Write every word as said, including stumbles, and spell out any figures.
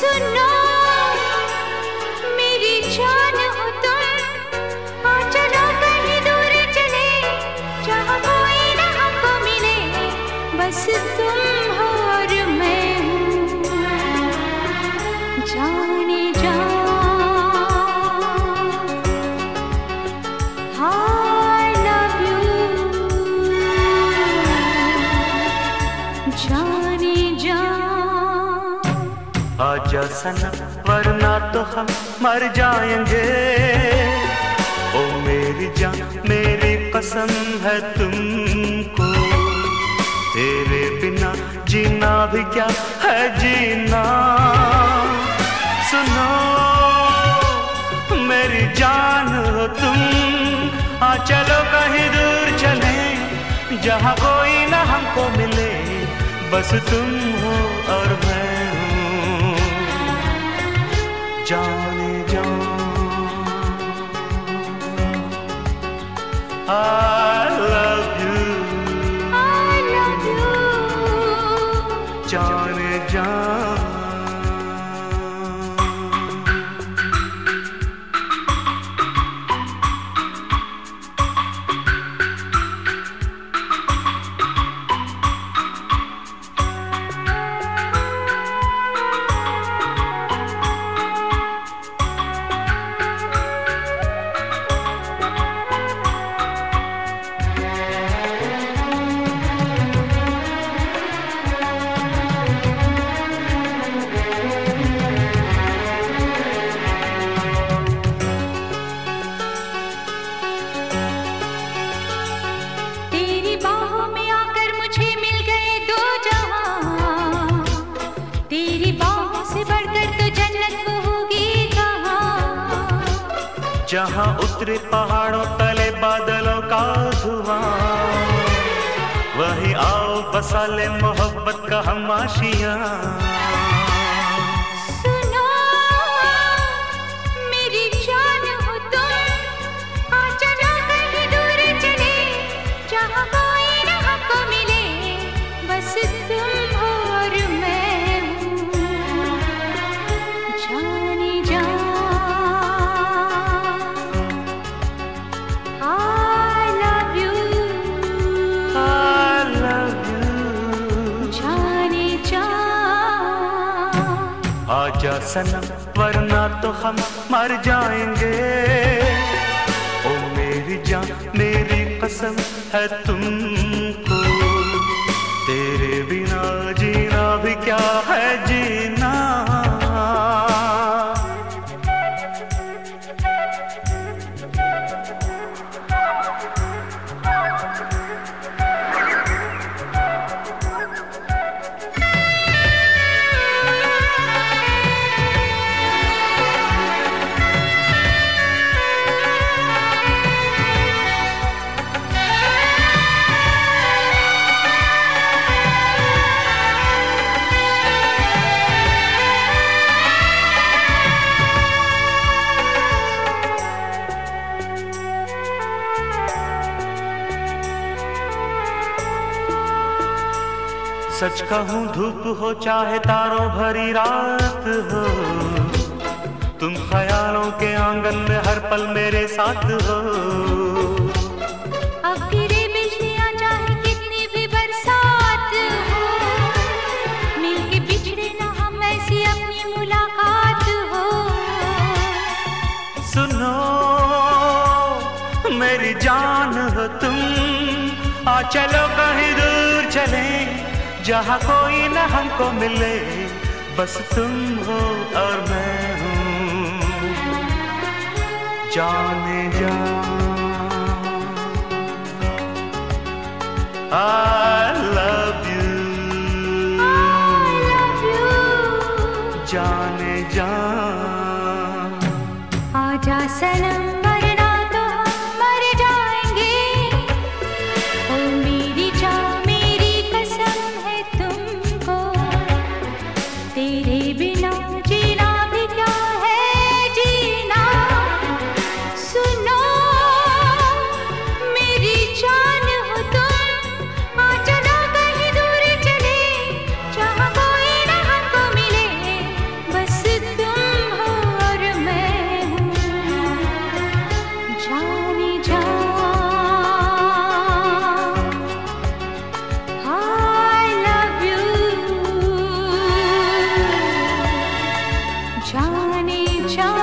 सुनो मेरी जान हो तुम, आ चलो कहीं दूर चले, जहाँ कोई न हमको मिले, बस तुम हो और मैं हूँ जाने जा। I love you जाने जा। आजा सनम वरना तो हम मर जाएंगे, ओ मेरी जान मेरी कसम है तुमको, तेरे बिना जीना भी क्या है जीना। सुनो मेरी जान हो तुम, आ चलो कहीं दूर चले, जहाँ कोई ना हमको मिले, बस तुम हो और मैं हूँ जाने जा। I love you, I love you जाने जा। जहाँ उतरे पहाड़ों तले बादलों का धुआं, वहीं आओ बसा ले मोहब्बत का हम आशियाँ। सुनो मेरी जान हो तुम, आ चलो कहीं दूर चले, जहाँ कोई न हमको मिले, बस तुम हो और मैं हूँ जाने जा। आजा सनम वरना तो हम मर जाएंगे, ओ मेरी जान मेरी कसम है तुमको, तेरे बिना जीना भी क्या है जीना। सच कहूँ धूप हो चाहे तारों भरी रात हो, तुम ख्यालों के आंगन में हर पल मेरे साथ हो। अब गिरे बिजलियाँ चाहे कितनी भी बरसात हो, मिलके बिछड़े ना हम ऐसी अपनी मुलाकात हो। सुनो मेरी जान हो तुम, आ चलो कहीं दूर चले, जहाँ कोई न हमको मिले, बस तुम हो और मैं हूँ जाने जा। I love you, I love you जाने जा। आजा सनम वरना तो हम मर जाएंगे, ओ मेरी जान मेरी कसम है तुमको, तेरे बिना जीना भी क्या है जीना। सुनो मेरी जान हो तुम, आ चलो कहीं दूर चले, जहाँ कोई न हमको मिले, बस जाने जा